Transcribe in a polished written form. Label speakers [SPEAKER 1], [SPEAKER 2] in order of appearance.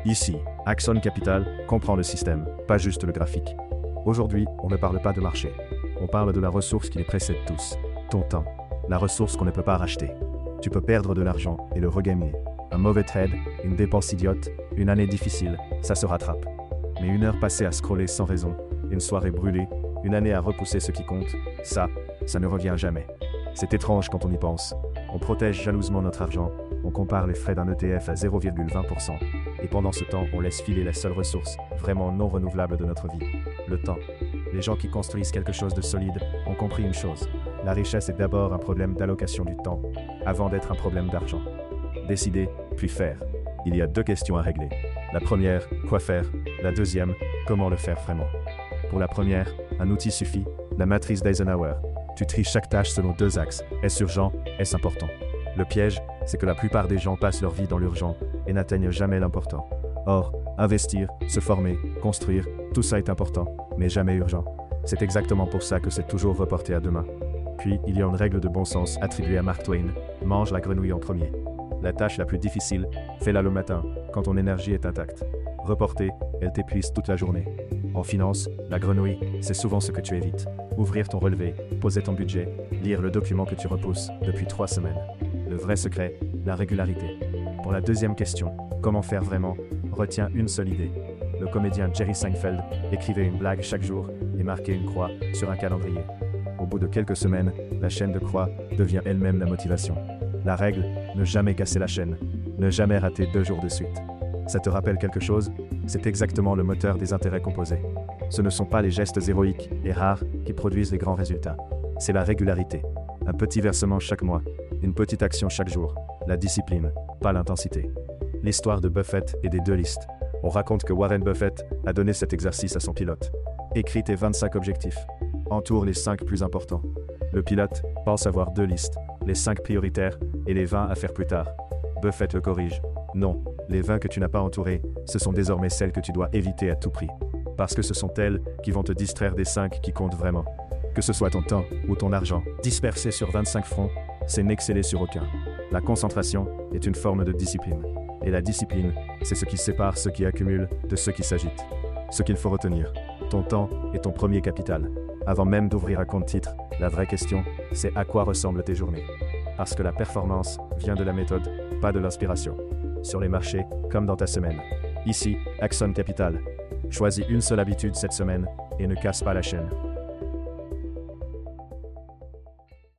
[SPEAKER 1] Ici, Axon Capital comprend le système, pas juste le graphique. Aujourd'hui, on ne parle pas de marché. On parle de la ressource qui les précède tous. Ton temps. La ressource qu'on ne peut pas racheter. Tu peux perdre de l'argent et le regagner. Un mauvais trade, une dépense idiote, une année difficile, ça se rattrape. Mais une heure passée à scroller sans raison, une soirée brûlée, une année à repousser ce qui compte, ça ne revient jamais. C'est étrange quand on y pense. On protège jalousement notre argent, on compare les frais d'un ETF à 0,20%, et pendant ce temps, on laisse filer la seule ressource, vraiment non renouvelable de notre vie, le temps. Les gens qui construisent quelque chose de solide ont compris une chose. La richesse est d'abord un problème d'allocation du temps, avant d'être un problème d'argent. Décider, puis faire. Il y a 2 questions à régler. La première, quoi faire? La deuxième, comment le faire vraiment? Pour la première, un outil suffit, la matrice d'Eisenhower. Tu tries chaque tâche selon 2 axes. Est-ce urgent? Est-ce important? Le piège, c'est que la plupart des gens passent leur vie dans l'urgent et n'atteignent jamais l'important. Or, investir, se former, construire, tout ça est important, mais jamais urgent. C'est exactement pour ça que c'est toujours reporté à demain. Puis, il y a une règle de bon sens attribuée à Mark Twain. Mange la grenouille en premier. La tâche la plus difficile, fais-la le matin, quand ton énergie est intacte. Reportée, elle t'épuise toute la journée. En finance, la grenouille, c'est souvent ce que tu évites. Ouvrir ton relevé, poser ton budget, lire le document que tu repousses depuis 3 semaines. Le vrai secret, la régularité. Pour la deuxième question, comment faire vraiment? Retiens une seule idée. Le comédien Jerry Seinfeld écrivait une blague chaque jour et marquait une croix sur un calendrier. Au bout de quelques semaines, la chaîne de croix devient elle-même la motivation. La règle, ne jamais casser la chaîne, ne jamais rater 2 jours de suite. Ça te rappelle quelque chose? C'est exactement le moteur des intérêts composés. Ce ne sont pas les gestes héroïques et rares qui produisent les grands résultats. C'est la régularité. Un petit versement chaque mois, une petite action chaque jour. La discipline, pas l'intensité. L'histoire de Buffett et des 2 listes. On raconte que Warren Buffett a donné cet exercice à son pilote. Écris tes 25 objectifs. Entoure les 5 plus importants. Le pilote pense avoir 2 listes, les 5 prioritaires et les 20 à faire plus tard. Buffett le corrige. Non, les 20 que tu n'as pas entourées, ce sont désormais celles que tu dois éviter à tout prix. Parce que ce sont elles qui vont te distraire des 5 qui comptent vraiment. Que ce soit ton temps ou ton argent, dispersé sur 25 fronts, c'est n'exceller sur aucun. La concentration est une forme de discipline. Et la discipline, c'est ce qui sépare ceux qui accumulent de ceux qui s'agitent. Ce qu'il faut retenir, ton temps est ton premier capital. Avant même d'ouvrir un compte titre, la vraie question, c'est à quoi ressemblent tes journées. Parce que la performance vient de la méthode, pas de l'inspiration. Sur les marchés, comme dans ta semaine. Ici, Axon Capital. Choisis une seule habitude cette semaine et ne casse pas la chaîne.